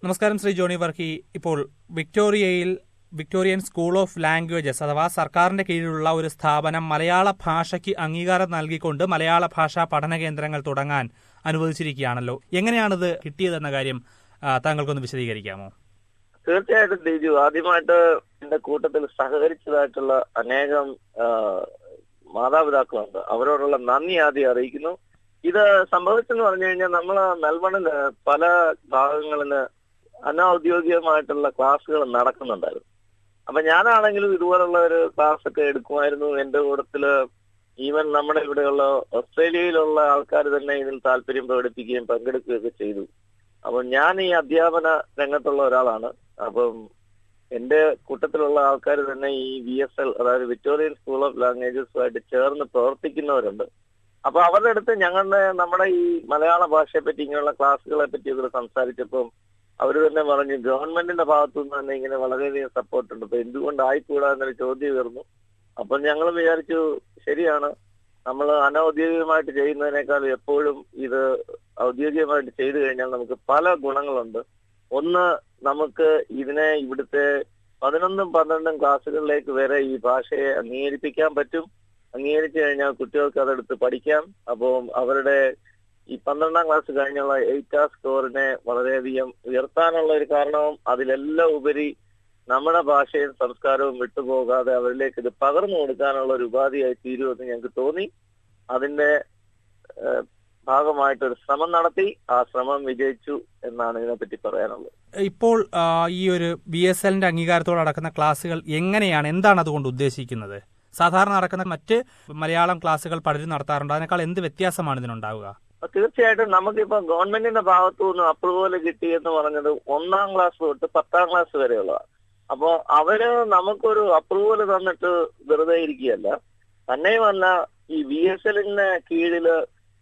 നമസ്കാരം ശ്രീ ജോണി വർക്കി. ഇപ്പോൾ Victorian school of languages അഥവാ സർക്കാരിന്റെ കീഴിലുള്ള ഒരു സ്ഥാപനം മലയാള ഭാഷയ്ക്ക് അംഗീകാരം നൽകിക്കൊണ്ട് മലയാള ഭാഷാ പഠന കേന്ദ്രങ്ങൾ തുടങ്ങാൻ അനുവദിച്ചിരിക്കുകയാണല്ലോ. എങ്ങനെയാണിത് കിട്ടിയതെന്ന കാര്യം താങ്കൾക്കൊന്ന് വിശദീകരിക്കാമോ? തീർച്ചയായിട്ടും ദിജു, ആദ്യമായിട്ട് എന്റെ കൂട്ടത്തിൽ സഹകരിച്ചതായിട്ടുള്ള അനേകം മാതാപിതാക്കളുണ്ട്. അവരോടുള്ള നന്ദി ആദ്യം അറിയിക്കുന്നു. ഇത് സംഭവിച്ചെന്ന് പറഞ്ഞു കഴിഞ്ഞാൽ നമ്മള് മെൽബണില് പല ഭാഗങ്ങളില് അനൌദ്യോഗികമായിട്ടുള്ള ക്ലാസ്സുകൾ നടക്കുന്നുണ്ടായിരുന്നു. അപ്പൊ ഞാനാണെങ്കിലും ഇതുപോലുള്ള ഒരു ക്ലാസ് ഒക്കെ എടുക്കുമായിരുന്നു. എന്റെ കൂട്ടത്തില് ഈവൻ നമ്മുടെ ഇവിടെയുള്ള ഓസ്ട്രേലിയയിലുള്ള ആൾക്കാർ തന്നെ ഇതിൽ താല്പര്യം പ്രകടിപ്പിക്കുകയും പങ്കെടുക്കുകയൊക്കെ ചെയ്തു. അപ്പൊ ഞാൻ ഈ അധ്യാപന രംഗത്തുള്ള ഒരാളാണ്. അപ്പം എന്റെ കൂട്ടത്തിലുള്ള ആൾക്കാർ തന്നെ ഈ VSL അതായത് വിക്ടോറിയൻ സ്കൂൾ ഓഫ് ലാംഗ്വേജസുമായിട്ട് ചേർന്ന് പ്രവർത്തിക്കുന്നവരുണ്ട്. അപ്പൊ അവരുടെ അടുത്ത് നമ്മുടെ ഈ മലയാള ഭാഷയെ പറ്റി ഇങ്ങനെയുള്ള ക്ലാസ്സുകളെ പറ്റി ഇവർ സംസാരിച്ചപ്പം അവർ തന്നെ പറഞ്ഞു ഗവൺമെന്റിന്റെ ഭാഗത്തുനിന്ന് തന്നെ ഇങ്ങനെ വളരെയധികം സപ്പോർട്ടുണ്ട്, അപ്പൊ എന്തുകൊണ്ട് ആയിക്കൂടാ എന്നൊരു ചോദ്യം ഉയർന്നു. അപ്പൊ ഞങ്ങൾ വിചാരിച്ചു ശരിയാണ്, നമ്മൾ അനൌദ്യോഗികമായിട്ട് ചെയ്യുന്നതിനേക്കാൾ എപ്പോഴും ഇത് ഔദ്യോഗികമായിട്ട് ചെയ്തു കഴിഞ്ഞാൽ നമുക്ക് പല ഗുണങ്ങളുണ്ട്. ഒന്ന്, നമുക്ക് ഇതിനെ ഇവിടുത്തെ 11ഉം 12ഉം ക്ലാസ്സുകളിലേക്ക് വരെ ഈ ഭാഷയെ അംഗീകരിപ്പിക്കാൻ പറ്റും. അംഗീകരിച്ചു കഴിഞ്ഞാൽ കുട്ടികൾക്ക് അതെടുത്ത് പഠിക്കാം. അപ്പം അവരുടെ ഈ 12ാം ക്ലാസ് കഴിഞ്ഞുള്ള 8 സ്കോറിനെ വളരെയധികം ഉയർത്താനുള്ള ഒരു കാരണവും അതിലെല്ലാം ഉപരി നമ്മുടെ ഭാഷയും സംസ്കാരവും വിട്ടുപോകാതെ അവരിലേക്ക് ഇത് പകർന്നു കൊടുക്കാനുള്ള ഒരു ഉപാധിയായി തീരുമെന്ന് ഞങ്ങൾക്ക് തോന്നി. അതിന്റെ ഭാഗമായിട്ടൊരു ശ്രമം നടത്തി. ആ ശ്രമം വിജയിച്ചു എന്നാണ് ഇതിനെപ്പറ്റി പറയാനുള്ളത്. ഇപ്പോൾ ഈ ഒരു VSLന്റെ അംഗീകാരത്തോടെ നടക്കുന്ന ക്ലാസുകൾ എങ്ങനെയാണ്, എന്താണ് അതുകൊണ്ട് ഉദ്ദേശിക്കുന്നത്? സാധാരണ നടക്കുന്ന മറ്റ് മലയാളം ക്ലാസുകൾ പലരും നടത്താറുണ്ട്. അതിനേക്കാൾ എന്ത് വ്യത്യാസമാണ് ഇതിനുണ്ടാവുക? തീർച്ചയായിട്ടും നമുക്കിപ്പോ ഗവൺമെന്റിന്റെ ഭാഗത്തു നിന്ന് അപ്രൂവൽ കിട്ടിയെന്ന് പറഞ്ഞത് 1ാം ക്ലാസ് തൊട്ട് 10ാം ക്ലാസ് വരെയുള്ളതാണ്. അപ്പോ അവര് നമുക്കൊരു അപ്രൂവൽ തന്നിട്ട് വെറുതെ ഇരിക്കുകയല്ല. തന്നെയുമല്ല, ഈ VSLന്റെ കീഴില്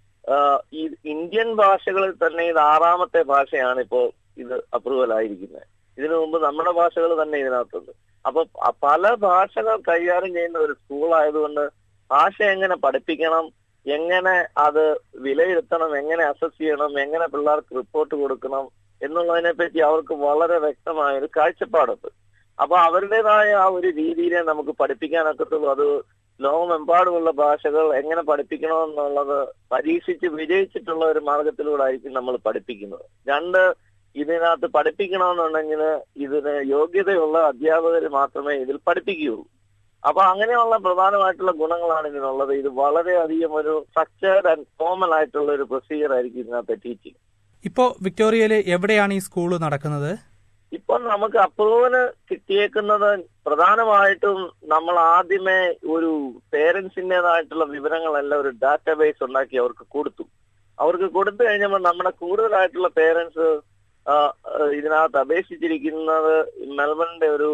ഈ ഇന്ത്യൻ ഭാഷകളിൽ തന്നെ ഇത് 6ാമത്തെ ഭാഷയാണ് ഇപ്പോ ഇത് അപ്രൂവൽ ആയിരിക്കുന്നത്. ഇതിനു മുമ്പ് നമ്മുടെ ഭാഷകൾ തന്നെ ഇതിനകത്തുണ്ട്. അപ്പൊ പല ഭാഷകൾ കൈകാര്യം ചെയ്യുന്ന ഒരു സ്കൂൾ ആയതുകൊണ്ട് ഭാഷ എങ്ങനെ പഠിപ്പിക്കണം, എങ്ങനെ അത് വിലയിരുത്തണം, എങ്ങനെ അസസ് ചെയ്യണം, എങ്ങനെ പിള്ളേർക്ക് റിപ്പോർട്ട് കൊടുക്കണം എന്നുള്ളതിനെ പറ്റി അവർക്ക് വളരെ വ്യക്തമായ ഒരു കാഴ്ചപ്പാടുണ്ട്. അപ്പൊ അവരുടേതായ ആ ഒരു രീതിയിലെ നമുക്ക് പഠിപ്പിക്കാനൊക്കത്തുള്ളൂ. അത് ലോകമെമ്പാടുമുള്ള ഭാഷകൾ എങ്ങനെ പഠിപ്പിക്കണമെന്നുള്ളത് പരീക്ഷിച്ച് വിജയിച്ചിട്ടുള്ള ഒരു മാർഗത്തിലൂടെ ആയിരിക്കും നമ്മൾ പഠിപ്പിക്കുന്നത്. 2, ഇതിനകത്ത് പഠിപ്പിക്കണമെന്നുണ്ടെങ്കിൽ ഇതിന് യോഗ്യതയുള്ള അധ്യാപകർ മാത്രമേ ഇതിൽ പഠിപ്പിക്കുകയുള്ളൂ. അപ്പൊ അങ്ങനെയുള്ള പ്രധാനമായിട്ടുള്ള ഗുണങ്ങളാണ് ഇതിനുള്ളത്. ഇത് വളരെയധികം ഒരു സ്ട്രക്ചേർഡ് ആൻഡ് ഫോമൽ ആയിട്ടുള്ള ഒരു പ്രൊസീജിയർ ആയിരിക്കും ഇതിനകത്ത് ടീച്ചിങ്. ഇപ്പോ വിക്ടോറിയയിൽ എവിടെയാണ് ഈ സ്കൂൾ നടക്കുന്നത്? ഇപ്പൊ നമുക്ക് അപ്രൂവല് കിട്ടിയേക്കുന്നത് പ്രധാനമായിട്ടും നമ്മൾ ആദ്യമേ ഒരു പേരൻസിൻ്റെതായിട്ടുള്ള വിവരങ്ങളെല്ലാം ഒരു ഡാറ്റാബേസ് ഉണ്ടാക്കി അവർക്ക് കൊടുത്തു. അവർക്ക് കൊടുത്തു കഴിഞ്ഞപ്പോൾ നമ്മുടെ കൂടുതലായിട്ടുള്ള പേരൻസ് ഇതിനകത്ത് അപേക്ഷിച്ചിരിക്കുന്നത് മെൽബണിന്റെ ഒരു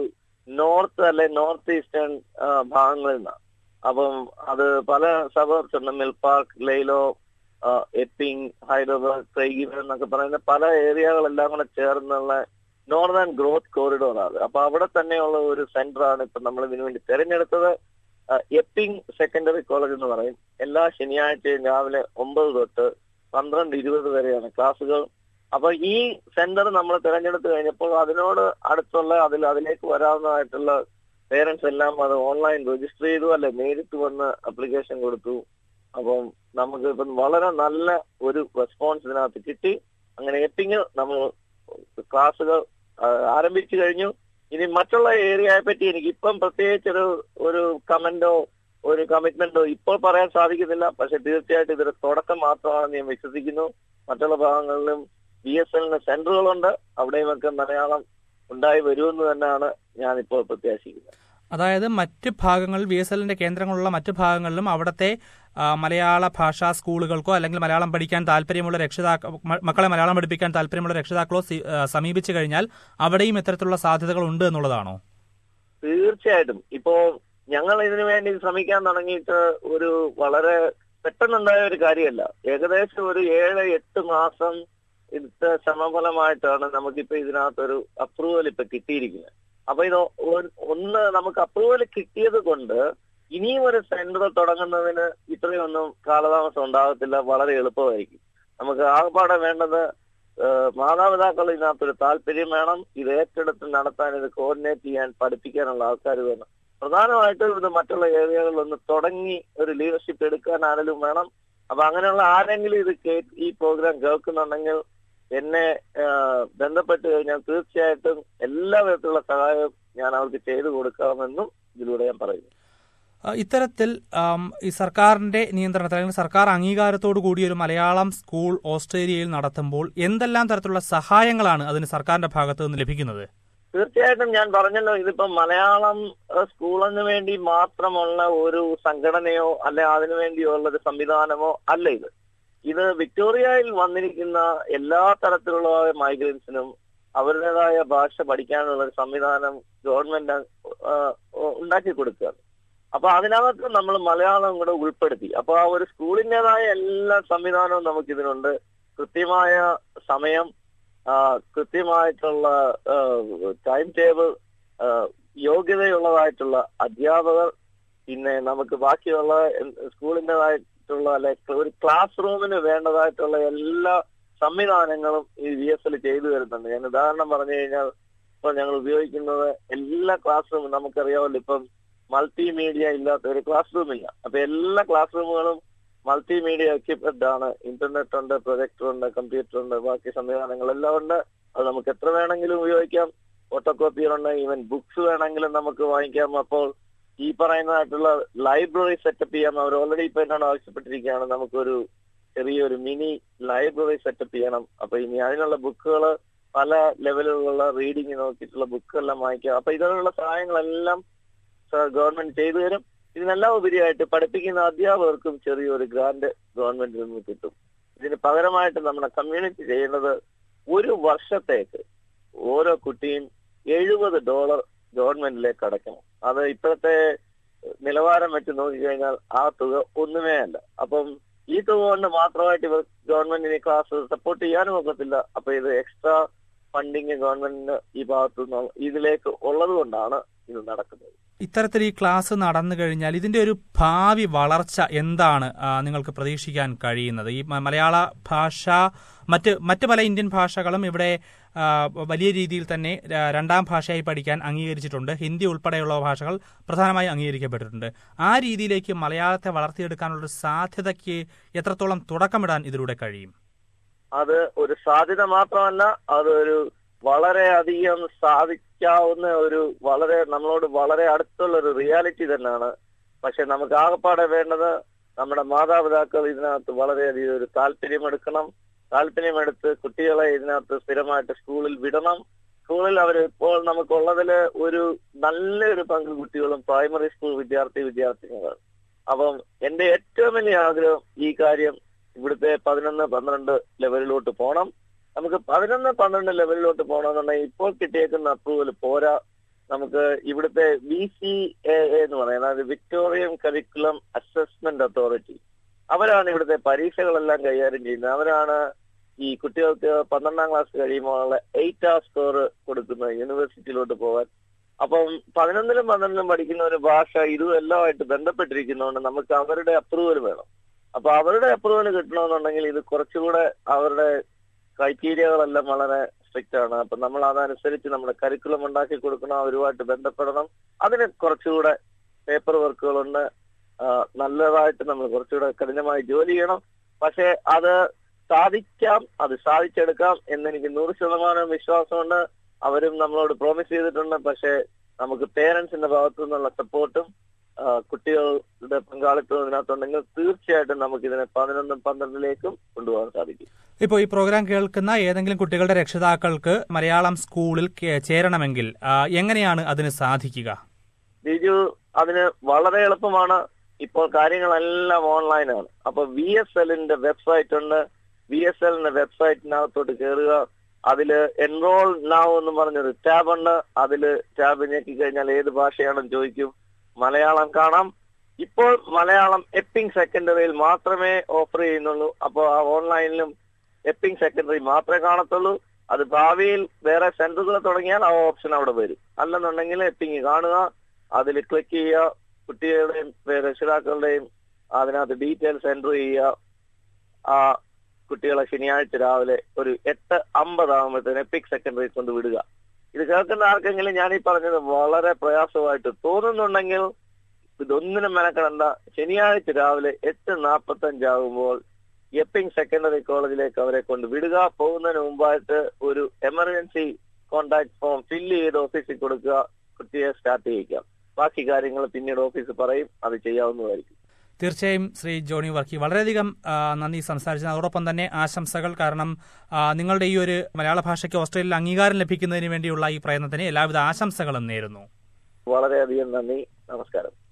നോർത്ത് ഈസ്റ്റേൺ ഭാഗങ്ങളിൽ നിന്നാണ്. അപ്പം അത് പല സബർബ്സ് ഉണ്ട്. Mill Park, Lalor, Epping, Heidelberg, Craigieburn എന്നൊക്കെ പറയുന്ന പല ഏരിയകളെല്ലാം കൂടെ ചേർന്നുള്ള നോർത്തേൺ ഗ്രോത്ത് കോറിഡോറാണ്. അപ്പൊ അവിടെ തന്നെയുള്ള ഒരു സെന്ററാണ് ഇപ്പൊ നമ്മൾ ഇതിനു വേണ്ടി തെരഞ്ഞെടുത്തത്. എപ്പിംഗ് സെക്കൻഡറി കോളേജ് എന്ന് പറയും. എല്ലാ ശനിയാഴ്ചയും രാവിലെ 9 തൊട്ട് 12:20 വരെയാണ് ക്ലാസ്സുകൾ. അപ്പൊ ഈ സെന്റർ നമ്മൾ തിരഞ്ഞെടുത്ത് കഴിഞ്ഞപ്പോൾ അതിനോട് അടുത്തുള്ള അതിലേക്ക് വരാവുന്നതായിട്ടുള്ള പേരൻസ് എല്ലാം അത് ഓൺലൈൻ രജിസ്റ്റർ ചെയ്തു, അല്ലെ നേരിട്ട് വന്ന് അപ്ലിക്കേഷൻ കൊടുത്തു. അപ്പം നമുക്ക് ഇപ്പം വളരെ നല്ല ഒരു റെസ്പോൺസ് ഇതിനകത്ത് കിട്ടി. അങ്ങനെ എപ്പിംഗ് നമ്മൾ ക്ലാസ്സുകൾ ആരംഭിച്ചു കഴിഞ്ഞു. ഇനി മറ്റുള്ള ഏരിയയെ പറ്റി എനിക്ക് ഇപ്പം പ്രത്യേകിച്ച് ഒരു കമന്റോ ഒരു കമ്മിറ്റ്മെന്റോ ഇപ്പോൾ പറയാൻ സാധിക്കുന്നില്ല. പക്ഷെ തീർച്ചയായിട്ടും ഇതൊരു തുടക്കം മാത്രമാണെന്ന് ഞാൻ വിശ്വസിക്കുന്നു. മറ്റുള്ള ഭാഗങ്ങളിലും VSLന്റെ സെന്ററുകളുണ്ട്. അവിടെയുമൊക്കെ മലയാളം ഉണ്ടായി വരുമെന്ന് തന്നെയാണ് ഞാനിപ്പോൾ പ്രത്യാശിക്കുന്നത്. അതായത് മറ്റ് ഭാഗങ്ങളിൽ VSLന്റെ കേന്ദ്രങ്ങളുള്ള മറ്റു ഭാഗങ്ങളിലും അവിടുത്തെ മലയാള ഭാഷാ സ്കൂളുകൾക്കോ അല്ലെങ്കിൽ മലയാളം പഠിക്കാൻ താല്പര്യമുള്ള മക്കളെ മലയാളം പഠിപ്പിക്കാൻ താല്പര്യമുള്ള രക്ഷിതാക്കളോ സമീപിച്ചു കഴിഞ്ഞാൽ അവിടെയും ഇത്തരത്തിലുള്ള സാധ്യതകൾ ഉണ്ട് എന്നുള്ളതാണോ? തീർച്ചയായിട്ടും. ഇപ്പോ ഞങ്ങൾ ഇതിനു വേണ്ടി ശ്രമിക്കാൻ തുടങ്ങിയിട്ട് ഒരു വളരെ പെട്ടെന്നുണ്ടായ ഒരു കാര്യമല്ല. ഏകദേശം ഒരു 7-8 മാസം ഇതിന്റെ ശ്രമഫലമായിട്ടാണ് നമുക്കിപ്പോ ഇതിനകത്തൊരു അപ്രൂവൽ ഇപ്പൊ കിട്ടിയിരിക്കുന്നത്. അപ്പൊ ഇത് നമുക്ക് അപ്രൂവൽ കിട്ടിയത് കൊണ്ട് ഇനിയും ഒരു സെന്റർ തുടങ്ങുന്നതിന് ഇത്രയൊന്നും കാലതാമസം ഉണ്ടാകത്തില്ല. വളരെ എളുപ്പമായിരിക്കും. നമുക്ക് ആകെപ്പാടെ വേണ്ടത് മാതാപിതാക്കൾ ഇതിനകത്തൊരു താല്പര്യം വേണം. ഇത് ഏറ്റെടുത്ത് നടത്താൻ, ഇത് കോർഡിനേറ്റ് ചെയ്യാൻ, പഠിപ്പിക്കാനുള്ള ആൾക്കാർ വേണം. പ്രധാനമായിട്ടും ഇത് മറ്റുള്ള ഏരിയകളിലൊന്ന് തുടങ്ങി ഒരു ലീഡർഷിപ്പ് എടുക്കാൻ ആരെങ്കിലും വേണം. അപ്പൊ അങ്ങനെയുള്ള ആരെങ്കിലും ഇത് ഈ പ്രോഗ്രാം കേൾക്കുന്നുണ്ടെങ്കിൽ എന്നെ ബന്ധപ്പെട്ട് കഴിഞ്ഞാൽ തീർച്ചയായിട്ടും എല്ലാ വിധത്തിലുള്ള സഹായവും ഞാൻ അവർക്ക് ചെയ്തു കൊടുക്കാമെന്നും ഇതിലൂടെ ഞാൻ പറയുന്നു. ഇത്തരത്തിൽ ഈ സർക്കാരിന്റെ നിയന്ത്രണത്തിൽ അല്ലെങ്കിൽ സർക്കാർ അംഗീകാരത്തോടു കൂടി ഒരു മലയാളം സ്കൂൾ ഓസ്ട്രേലിയയിൽ നടത്തുമ്പോൾ എന്തെല്ലാം തരത്തിലുള്ള സഹായങ്ങളാണ് അതിന് സർക്കാരിന്റെ ഭാഗത്തു നിന്ന് ലഭിക്കുന്നത്? തീർച്ചയായിട്ടും ഞാൻ പറഞ്ഞല്ലോ, ഇതിപ്പോ മലയാളം സ്കൂളിന് വേണ്ടി മാത്രമുള്ള ഒരു സംഘടനയോ അല്ലെ അതിനു വേണ്ടിയുള്ള ഒരു സംവിധാനമോ അല്ല ഇത്. ഇത് വിക്ടോറിയയിൽ വന്നിരിക്കുന്ന എല്ലാ തരത്തിലുള്ള മൈഗ്രൻസിനും അവരുടേതായ ഭാഷ പഠിക്കാനുള്ള ഒരു സംവിധാനം ഗവൺമെന്റ് ഉണ്ടാക്കി കൊടുക്കുകയാണ്. അപ്പൊ അതിനകത്ത് നമ്മൾ മലയാളം കൂടെ ഉൾപ്പെടുത്തി. അപ്പൊ ആ ഒരു സ്കൂളിൻ്റെതായ എല്ലാ സംവിധാനവും നമുക്കിതിനുണ്ട്. കൃത്യമായ സമയം, കൃത്യമായിട്ടുള്ള ടൈം ടേബിൾ, യോഗ്യതയുള്ളതായിട്ടുള്ള അധ്യാപകർ, പിന്നെ നമുക്ക് ബാക്കിയുള്ള സ്കൂളിൻ്റെതായിട്ടുള്ള അല്ലെ ഒരു ക്ലാസ് റൂമിന് വേണ്ടതായിട്ടുള്ള എല്ലാ സംവിധാനങ്ങളും ഈ VSL ചെയ്തു വരുന്നുണ്ട്. ഞാൻ ഉദാഹരണം പറഞ്ഞു കഴിഞ്ഞാൽ, ഇപ്പൊ ഞങ്ങൾ ഉപയോഗിക്കുന്നത് എല്ലാ ക്ലാസ് റൂമും നമുക്കറിയാമല്ലോ, ഇപ്പം മൾട്ടിമീഡിയ ഇല്ലാത്ത ഒരു ക്ലാസ് റൂം ഇല്ല. അപ്പൊ എല്ലാ ക്ലാസ് റൂമുകളും മൾട്ടിമീഡിയ എക്യുപ്മെന്റ് ആണ്. ഇന്റർനെറ്റ് ഉണ്ട്, പ്രൊജക്ടർ ഉണ്ട്, കമ്പ്യൂട്ടർ ഉണ്ട്, ബാക്കി സംവിധാനങ്ങളെല്ലാം ഉണ്ട്. അത് നമുക്ക് എത്ര വേണമെങ്കിലും ഉപയോഗിക്കാം. ഫോട്ടോകോപ്പിയർ ഉണ്ട്, ഈവൻ ബുക്സ് വേണമെങ്കിലും നമുക്ക് വാങ്ങിക്കാം. അപ്പോൾ ഈ പറയുന്നതായിട്ടുള്ള ലൈബ്രറി സെറ്റപ്പ് ചെയ്യാം. അവർ ഓൾറെഡി ഇപ്പൊ എന്നോട് ആവശ്യപ്പെട്ടിരിക്കുകയാണ്, നമുക്കൊരു ചെറിയൊരു മിനി ലൈബ്രറി സെറ്റപ്പ് ചെയ്യണം. അപ്പൊ ഇനി അതിനുള്ള ബുക്കുകൾ, പല ലെവലിലുള്ള റീഡിങ് നോക്കിയിട്ടുള്ള ബുക്കെല്ലാം വാങ്ങിക്കാം. അപ്പൊ ഇതിനുള്ള സഹായങ്ങളെല്ലാം ഗവൺമെന്റ് ചെയ്തു തരും. ഇതിനെല്ലാം ഉപരിയായിട്ട് പഠിപ്പിക്കുന്ന അധ്യാപകർക്കും ചെറിയൊരു ഗ്രാന്റ് ഗവൺമെന്റിൽ നിന്ന് കിട്ടും. ഇതിന് പകരമായിട്ട് നമ്മുടെ കമ്മ്യൂണിറ്റി ചെയ്യുന്നത്, ഒരു വർഷത്തേക്ക് ഓരോ കുട്ടിയും $70 ഗവൺമെന്റിലേക്ക് അടയ്ക്കണം. അത് ഇപ്പോഴത്തെ നിലവാരം വെച്ച് നോക്കിക്കഴിഞ്ഞാൽ ആ തുക ഒന്നുമേ അല്ല. അപ്പം ഈ തുക കൊണ്ട് മാത്രമായിട്ട് ഇവർ ഗവൺമെന്റിന് ക്ലാസ് സപ്പോർട്ട് ചെയ്യാനും ഒക്കത്തില്ല. അപ്പൊ ഇത് എക്സ്ട്രാ ഫണ്ടിങ് ഗവൺമെന്റിന് ഈ ഭാഗത്തുനിന്ന് ഇതിലേക്ക് ഉള്ളത് കൊണ്ടാണ് ഇത് നടക്കുന്നത്. ഇത്തരത്തിൽ ഈ ക്ലാസ് നടന്നു കഴിഞ്ഞാൽ ഇതിന്റെ ഒരു ഭാവി വളർച്ച എന്താണ് നിങ്ങൾക്ക് പ്രതീക്ഷിക്കാൻ കഴിയുന്നത്? ഈ മലയാള ഭാഷ മറ്റ് പല ഇന്ത്യൻ ഭാഷകളും ഇവിടെ വലിയ രീതിയിൽ തന്നെ രണ്ടാം ഭാഷയായി പഠിക്കാൻ അംഗീകരിച്ചിട്ടുണ്ട്. ഹിന്ദി ഉൾപ്പെടെയുള്ള ഭാഷകൾ പ്രധാനമായി അംഗീകരിക്കപ്പെട്ടിട്ടുണ്ട്. ആ രീതിയിലേക്ക് മലയാളത്തെ വളർത്തിയെടുക്കാനുള്ള സാധ്യതയ്ക്ക് എത്രത്തോളം തുടക്കമിടാൻ ഇതിലൂടെ കഴിയും? അത് ഒരു സാധ്യത മാത്രമല്ല, അതൊരു വളരെയധികം സാധിക്കാവുന്ന ഒരു നമ്മളോട് വളരെ അടുത്തുള്ള ഒരു റിയാലിറ്റി തന്നെയാണ്. പക്ഷെ നമുക്ക് ആകപ്പാടെ വേണ്ടത് നമ്മുടെ മാതാപിതാക്കൾ ഇതിനകത്ത് വളരെയധികം ഒരു താല്പര്യമെടുത്ത് കുട്ടികളെ ഇതിനകത്ത് സ്ഥിരമായിട്ട് സ്കൂളിൽ വിടണം. സ്കൂളിൽ അവർ ഇപ്പോൾ നമുക്കുള്ളതില് ഒരു നല്ലൊരു പങ്ക് കുട്ടികളും പ്രൈമറി സ്കൂൾ വിദ്യാർത്ഥിനികളാണ്. അപ്പം എന്റെ ഏറ്റവും വലിയ ആഗ്രഹം ഈ കാര്യം ഇവിടുത്തെ 11-12 ലെവലിലോട്ട് പോകണം. നമുക്ക് 11-12 ലെവലിലോട്ട് പോകണമെന്നുണ്ടെങ്കിൽ ഇപ്പോൾ കിട്ടിയേക്കുന്ന അപ്രൂവൽ പോരാ. നമുക്ക് ഇവിടുത്തെ VCAA എന്ന് പറയുന്നത്, അതായത് വിക്ടോറിയൻ കരിക്കുലം അസസ്മെന്റ് അതോറിറ്റി, അവരാണ് ഇവിടുത്തെ പരീക്ഷകളെല്ലാം കൈകാര്യം ചെയ്യുന്നത്. അവരാണ് ഈ കുട്ടികൾക്ക് 12ാം ക്ലാസ് കഴിയുമ്പോഴുള്ള 8 സ്കോർ കൊടുക്കുന്നത് യൂണിവേഴ്സിറ്റിയിലോട്ട് പോകാൻ. അപ്പം 11ലും 12ലും പഠിക്കുന്ന ഒരു ഭാഷ ഇതും എല്ലാമായിട്ട് ബന്ധപ്പെട്ടിരിക്കുന്നതുകൊണ്ട് നമുക്ക് അവരുടെ അപ്രൂവൽ വേണം. അപ്പൊ അവരുടെ അപ്രൂവൽ കിട്ടണമെന്നുണ്ടെങ്കിൽ ഇത് കുറച്ചുകൂടെ അവരുടെ ക്രൈറ്റീരിയകളെല്ലാം വളരെ സ്ട്രിക്റ്റ് ആണ്. അപ്പൊ നമ്മൾ അതനുസരിച്ച് നമ്മുടെ കരിക്കുലം ഉണ്ടാക്കി കൊടുക്കണം, അവരുമായിട്ട് ബന്ധപ്പെടണം. അതിന് കുറച്ചുകൂടെ പേപ്പർ വർക്കുകളുണ്ട്. നല്ലതായിട്ട് നമ്മൾ കുറച്ചുകൂടെ കഠിനമായി ജോലി ചെയ്യണം. പക്ഷെ അത് സാധിക്കാം, അത് സാധിച്ചെടുക്കാം എന്നെനിക്ക് 100% വിശ്വാസമുണ്ട്. അവരും നമ്മളോട് പ്രോമിസ് ചെയ്തിട്ടുണ്ട്. പക്ഷെ നമുക്ക് പേരൻസിന്റെ ഭാഗത്തു നിന്നുള്ള സപ്പോർട്ടും കുട്ടികളുടെ പങ്കാളിത്തവും ഇതിനകത്തുണ്ടെങ്കിൽ തീർച്ചയായിട്ടും നമുക്ക് ഇതിനെ 11-12ലേക്കും കൊണ്ടുപോകാൻ സാധിക്കും. ഇപ്പോൾ ഈ പ്രോഗ്രാം കേൾക്കുന്ന ഏതെങ്കിലും കുട്ടികളുടെ രക്ഷിതാക്കൾക്ക് മലയാളം സ്കൂളിൽ ചേരണമെങ്കിൽ എങ്ങനെയാണ് അതിന് സാധിക്കുക? ബിജു, അതിന് വളരെ എളുപ്പമാണ്. ഇപ്പോൾ കാര്യങ്ങളെല്ലാം ഓൺലൈനാണ്. അപ്പൊ VSLന്റെ വെബ്സൈറ്റ് ഉണ്ട്. VSLന്റെ വെബ്സൈറ്റിനകത്തോട്ട് കയറുക. അതില് എൻറോൾ നൗ എന്ന് പറഞ്ഞൊരു ടാബ് ഉണ്ട്. അതില് ടാബ് ഞെക്കി കഴിഞ്ഞാൽ ഏത് ഭാഷയാണെന്ന് ചോദിക്കും. മലയാളം കാണാം. ഇപ്പോൾ മലയാളം എപ്പിംഗ് സെക്കൻഡറിയിൽ മാത്രമേ ഓഫർ ചെയ്യുന്നുള്ളൂ. അപ്പോൾ ആ ഓൺലൈനിലും എപ്പിംഗ് സെക്കൻഡറി മാത്രമേ കാണത്തുള്ളൂ. അത് ഭാവിയിൽ വേറെ സെന്ററുകൾ തുടങ്ങിയാൽ ആ ഓപ്ഷൻ അവിടെ വരും. അല്ലെന്നുണ്ടെങ്കിൽ എപ്പിംഗ് കാണുക, അതിൽ ക്ലിക്ക് ചെയ്യുക, കുട്ടികളുടെയും രക്ഷിതാക്കളുടെയും അതിനകത്ത് ഡീറ്റെയിൽസ് എൻറ്റർ ചെയ്യുക. കുട്ടികളെ ശനിയാഴ്ച രാവിലെ ഒരു 8:50 എപ്പിക് സെക്കൻഡറി കൊണ്ട് വിടുക. ഇത് കേൾക്കുന്ന ആർക്കെങ്കിലും ഞാൻ ഈ പറഞ്ഞത് വളരെ പ്രയാസമായിട്ട് തോന്നുന്നുണ്ടെങ്കിൽ ഇതൊന്നിനും മെനക്കെടണ്ട. ശനിയാഴ്ച രാവിലെ 8:45 ആകുമ്പോൾ എപ്പിക് സെക്കൻഡറി കോളേജിലേക്ക് അവരെ കൊണ്ട് വിടുക. പോകുന്നതിന് മുമ്പായിട്ട് ഒരു എമർജൻസി കോൺടാക്ട് ഫോം ഫില്ല് ചെയ്ത് ഓഫീസിൽ കൊടുക്കുക. കുട്ടിയെ സ്റ്റാർട്ട് ചെയ്യിക്കാം. ബാക്കി കാര്യങ്ങൾ പിന്നീട് ഓഫീസ് പറയും, അത് ചെയ്യാവുന്നതായിരിക്കും. തീർച്ചയായും ശ്രീ ജോണി വർക്കി, വളരെയധികം നന്ദി സംസാരിച്ചത്. അതോടൊപ്പം തന്നെ ആശംസകൾ. കാരണം നിങ്ങളുടെ ഈ ഒരു മലയാള ഭാഷയ്ക്ക് ഓസ്ട്രേലിയയിൽ അംഗീകാരം ലഭിക്കുന്നതിന് വേണ്ടിയുള്ള ഈ പ്രയത്നത്തിന് എല്ലാവിധ ആശംസകളും നേരുന്നു. വളരെയധികം നന്ദി. നമസ്കാരം.